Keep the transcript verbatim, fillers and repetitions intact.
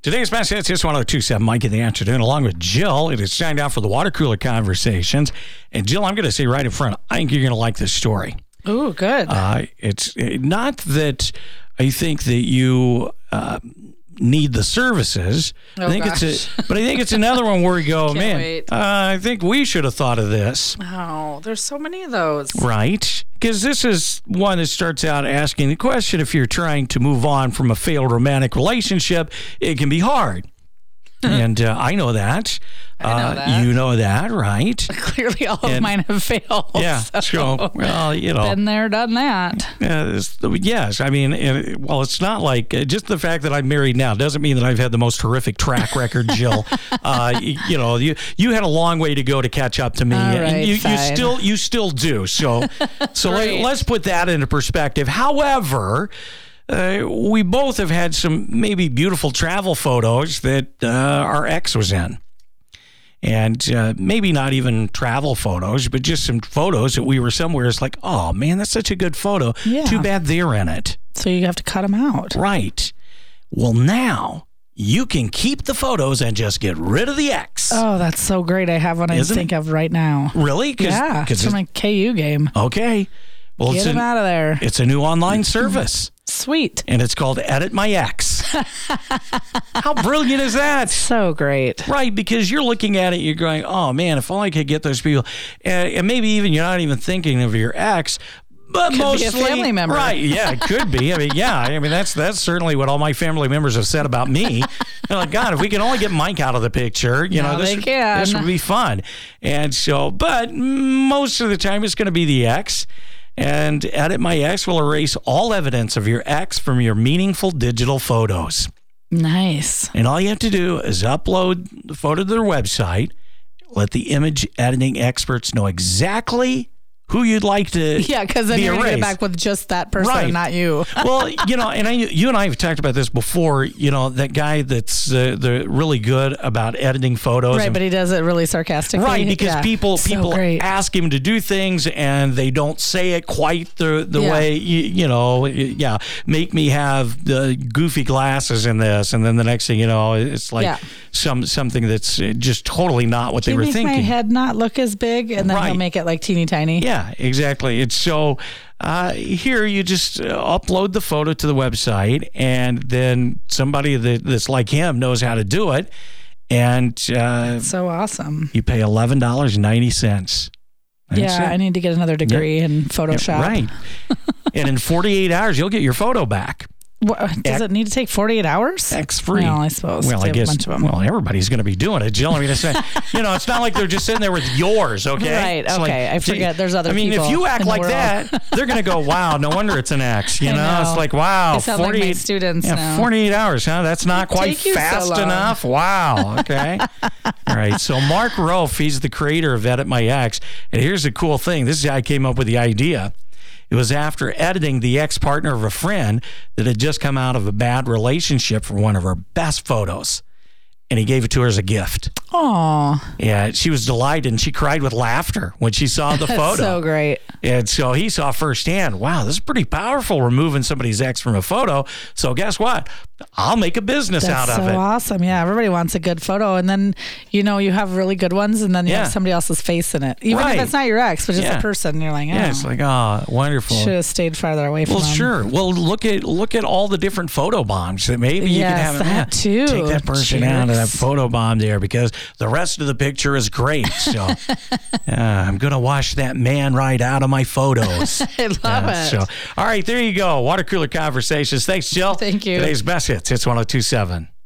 Today's best hits is one oh two point seven Mike in the afternoon, along with Jill. It is time now for the water cooler conversations. And Jill, I'm going to say right in front, I think you're going to like this story. Ooh, good. Uh, it's not that I think that you uh, need the services. Oh, I think gosh. it's a, but I think it's another one where we go, Can't man, wait. uh, I think we should have thought of this. Oh, there's so many of those. Right? Because this is one that starts out asking the question, if you're trying to move on from a failed romantic relationship, it can be hard. And uh, I know that. I know uh, that. You know that, right? Clearly, all And- of mine have failed. Yeah. So. So, well, you know. Been there, done that. Uh, it's- yes, I mean, it, well, it's not like uh, just the fact that I'm married now doesn't mean that I've had the most horrific track record, Jill. uh, you, you know, you you had a long way to go to catch up to me, All and right, you, you fine. still you still do. So, so let, Great. let's put that into perspective. However, uh, we both have had some maybe beautiful travel photos that uh, our ex was in. And uh, maybe not even travel photos, but just some photos that we were somewhere. It's like, oh, man, that's such a good photo. Yeah. Too bad they're in it. So you have to cut them out. Right. Well, now you can keep the photos and just get rid of the ex. Oh, that's so great. I have one I Isn't think of right now. Really? Cause, Yeah, 'cause it's from my K U game. okay. Well, Get it's, them a, out of there. it's a new online service, Sweet. and it's called Edit My Ex. How brilliant is that? So great. Right, because you're looking at it, you're going, oh, man, if only I could get those people. And, and maybe even you're not even thinking of your ex, but Could be a mostly family member. Right, yeah, it could be. I mean, yeah, I mean, that's that's certainly what all my family members have said about me. They're like, God, if we can only get Mike out of the picture, you know, Now this, they can. this would be fun. And so, but most of the time it's going to be the ex. And Edit My Ex will erase all evidence of your ex from your meaningful digital photos. Nice. And all you have to do is upload the photo to their website, let the image editing experts know exactly who you'd like to Yeah, because then be you're going to get erased. back with just that person, Right. not you. Well, you know, and I, you and I have talked about this before, you know, that guy that's uh, the really good about editing photos. Right, and- but he does it really sarcastically. Right, because Yeah. people So people great. ask him to do things and they don't say it quite the the Yeah. way you, you know. y- Yeah, make me have the goofy glasses in this, and then the next thing you know, it's like Yeah. some something that's just totally not what Can they you were make thinking. my head not look as big, and then Right. he'll make it like teeny tiny. Yeah, exactly. It's so uh, here you just uh, upload the photo to the website, and then somebody that, that's like him knows how to do it, and uh, So awesome. you pay eleven dollars and ninety cents. Yeah, I need to get another degree in Photoshop. Right. And in forty-eight hours, you'll get your photo back. What, does Ex- it need to take forty-eight hours? Ex-free. Well, I suppose. Well, They I have a guess, bunch of them. well, everybody's going to be doing it, Jill. I mean, it's, you know, it's not like they're just sitting there with yours, okay? Right, It's okay. I forget there's other I mean, people if you act in the like world. that, they're going to go, wow, no wonder it's an X, you I know? know. It's like, wow, They sound like my forty-eight students yeah, now. forty-eight hours, huh? That's not It'd quite take you so fast long. enough. Wow, okay. All right, so Mark Rofe, he's the creator of Edit My Ex, and here's the cool thing. This guy came up with the idea. It was after editing the ex-partner of a friend that had just come out of a bad relationship for one of her best photos. And he gave it to her as a gift. Aw, Yeah, she was delighted, and she cried with laughter when she saw the that's photo. so great. And so he saw firsthand, wow, this is pretty powerful, removing somebody's ex from a photo. So guess what? I'll make a business That's out of so it. awesome. Yeah, everybody wants a good photo. And then, you know, you have really good ones, and then you Yeah. have somebody else's face in it. Even Right. if it's not your ex, but just Yeah. a person. You're like, oh, Yeah, it's like, oh, wonderful. should have stayed farther away from Well, them. sure. Well, look at look at all the different photo bombs that maybe you Yes, can have. that too. Take that person out of that Jerks. photo bomb there because the rest of the picture is great. So uh, I'm gonna wash that man right out of my photos. I love Yeah, it. So, all right, there you go. Water cooler conversations. Thanks, Jill. Thank you. Today's best hits. It's one oh two point seven.